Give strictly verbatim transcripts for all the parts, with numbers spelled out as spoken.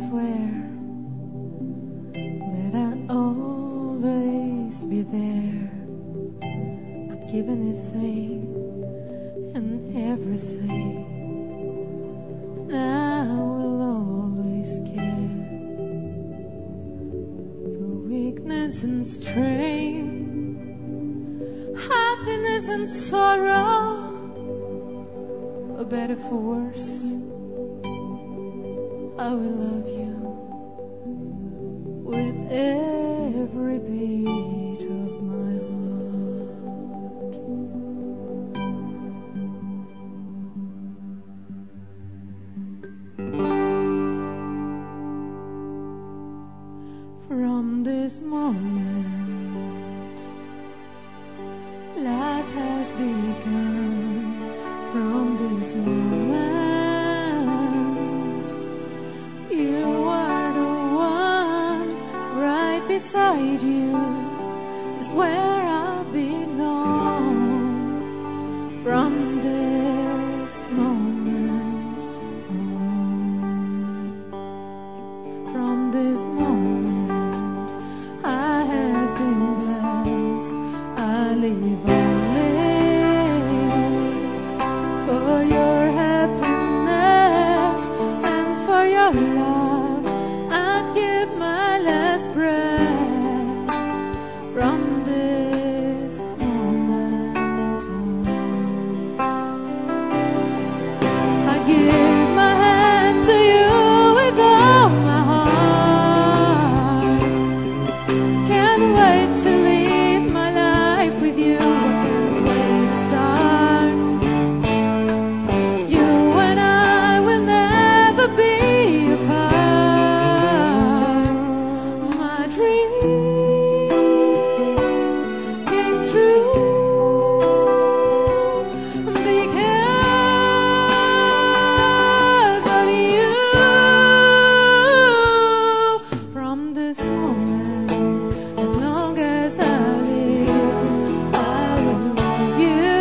swear that I'll always be there. I'd give anything and everything, and I will always care. Through weakness and strain, happiness and sorrow, or better for worse, I will love you with every beat of my heart. From this moment, life has begun. From this moment, you are the one. Right beside you is where I belong. From this moment on, from this moment, I have been blessed. I live only for your happiness and for your love. I'd give my last breath. From this moment on, I give my hand to you with all my heart. Can't wait to live my life with you. I can't wait to start. You and I will never be apart. My dreams came true because of you. From this moment, as long as I live, I will love you.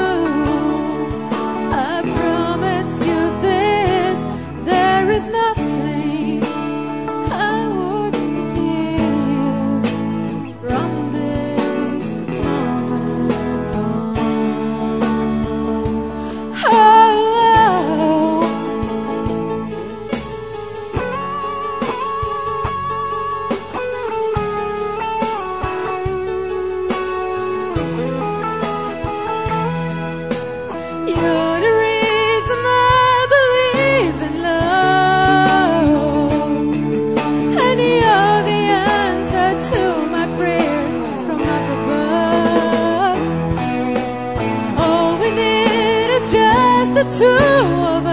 I promise you this, there is nothing I wouldn't give. From this moment on, oh, you're the reason I believe in love, and you're the answer to my prayers from up above. All we need is just the two of